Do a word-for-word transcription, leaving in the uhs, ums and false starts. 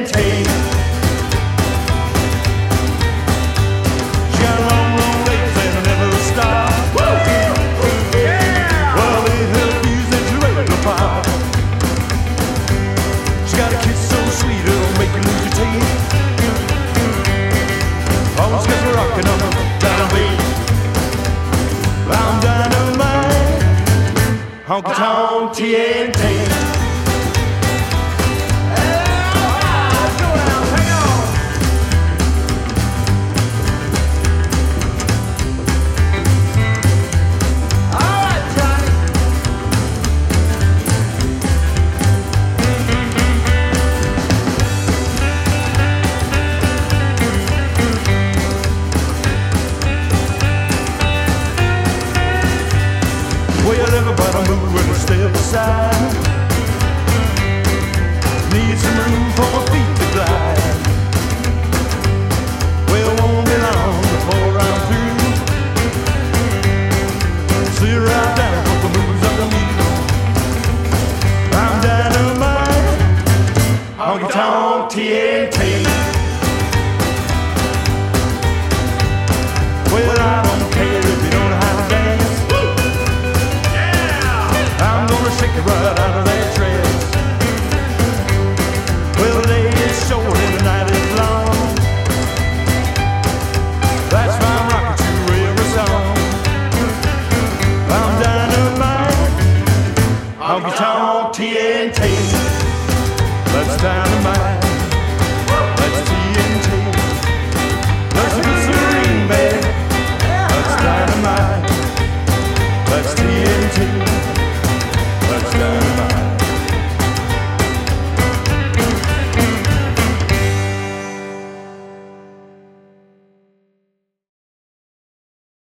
N T. She got long, long legs and never stop. Woo! Yeah! Well, it helps you that you're ready to pop. She got a kiss so sweet it'll make you lose your teeth. Always gets me rocking on the downbeat. I'm dynamite, honky tonk T N T. Well, everybody move and step aside. Need some room for my feet to glide. Well, won't be long before I'm through. Sit right down for the moves of the music. I'm dynamite, honky tonk T N T. Well, I don't care if you don't know how to dance. Shake it right out of that dress. Well, the day is short and the night is long. That's why I'm rocking to every song. I'm dynamite, honky tonk T N T. That's time.